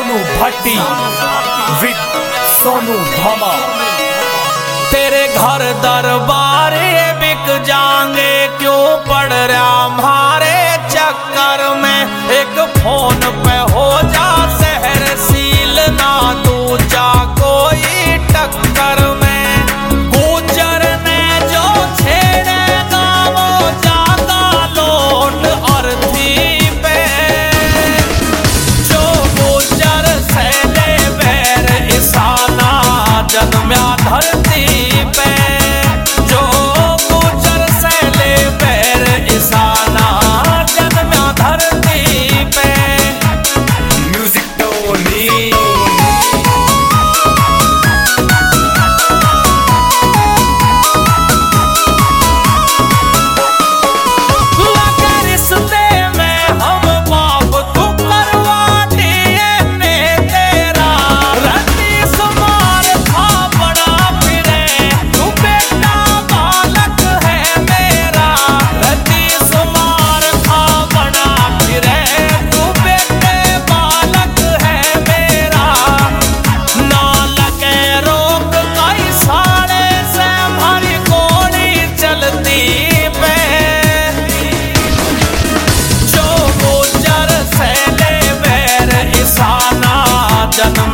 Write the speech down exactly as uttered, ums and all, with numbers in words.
सोनू भट्टी with Sonu Bhama. तेरे घर दरबार बिक जाएंगे, क्यों पड़ रहा हमारे चक्कर में। एक फोन पे हो जा शहर सील, ना तू जा कोई टक्कर में। गुजर ने जो छेड़ेगा वो जागा लोट अर्थी पे। जो गुजर से ले बैर ईसाना जन्म्या धरती पे। जो गुजर से ले बैर ईसाना जन्म्या धरती पे। म्यूजिक टोली जन्म